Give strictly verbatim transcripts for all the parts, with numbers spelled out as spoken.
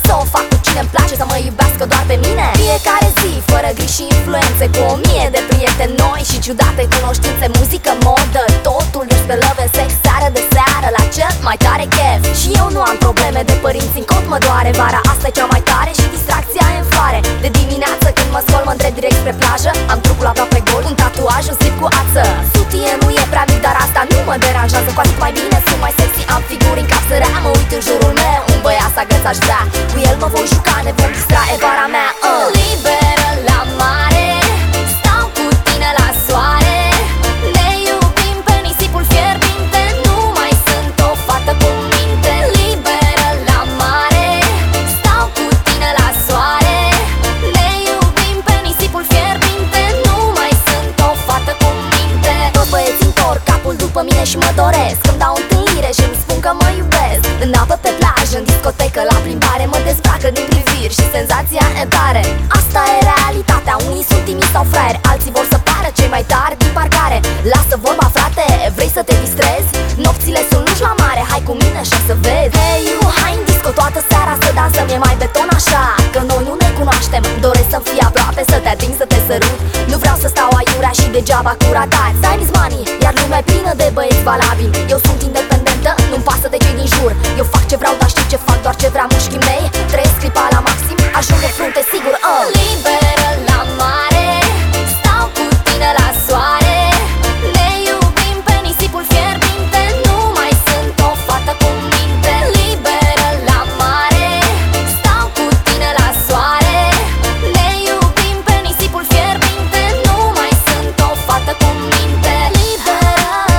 să o fac cu cine-mi place, să mă iubească doar pe mine. Fiecare zi, fără griji și influențe, cu o mie de prieteni noi și ciudate cunoștințe. Muzică, modă, totul despre love and sex, seară de seară la cel mai tare chef. Și eu nu am probleme de părinți, în cot mă doare vara, asta e cea mai tare și distracția e în floare. De dimineață când mă scol, mă îndrept direct spre plajă, am trupul aproape gol, un tatuaj, un slip cu ață. Sutie nu e prea mic, dar asta nu mă deranjează, cu atât mai bine sunt mai sexy, am figuri în cap să rea. Mă uit în jurul meu, un băiat să agăț aș vrea, cu el mă voi juca, ne vom distra, e vara mea. uh. Liberă la mare, stau cu tine la soare, ne iubim pe nisipul fierbinte, nu mai sunt o fată cu minte. Liberă la mare, stau cu tine la soare, ne iubim pe nisipul fierbinte, nu mai sunt o fată cu minte. Toți băieții întorc capul după mine și mă doresc, îmi dau întâlnire și îmi spun că mă iubesc. În apă, pe plajă, în discotecă, la plimbare, mă dezbracă din priviri și senzația e tare. Asta e realitatea, unii sunt timizi sau fraieri, alții vor să pară cei mai tari din parcare. Lasă vorba, frate, vrei să te distrezi? Nopțile sunt lungi la mare, hai cu mine și să vezi. Hey you, hai în disco toată seara să dansăm, e mai beton așa, că noi nu ne cunoaștem. Doresc să-mi fii aproape, să te ating, să te sărut. Nu vreau să stau aiurea și degeaba cu ratari. Time is money, iar lumea e plină de băieți valabili. Eu sunt independentă, nu-mi pasă de cei din jur. Eu fac ce vreau, dar știu ce fac, doar ce vrea mușchii mei. Trăiesc clipa la maxim, ajung de frunte sigur. uh. Liberă la mare, stau cu tine la soare, ne iubim pe nisipul fierbinte, nu mai sunt o fată cu minte. Liberă la mare, stau cu tine la soare, ne iubim pe nisipul fierbinte, nu mai sunt o fată cu minte. Liberă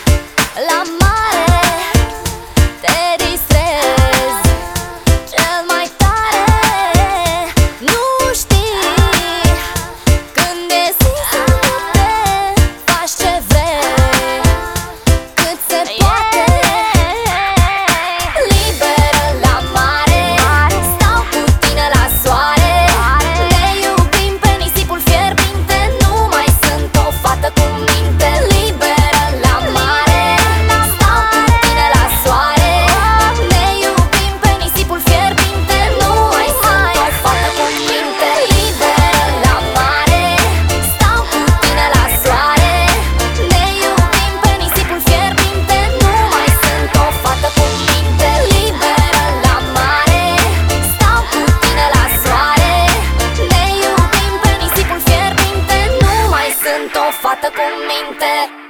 la mare, te distrezi cel mai tare, nu știi când e zi să te faci ce vrei, cât se poate. Liberă la mare, stau cu tine la soare, ne iubim pe nisipul fierbinte, nu mai sunt o fată cu minte. Liberă la mare, stau cu tine la soare, ne iubim pe nisipul fierbinte, nu mai sunt o fată cu minte. Liberă la mare, stau cu tine la soare, ne iubim pe nisipul fierbinte, nu mai sunt o fată cu minte. Liberă la mare, stau cu tine la soare, ne iubim pe nisipul fierbinte, nu mai sunt o fată cu minte.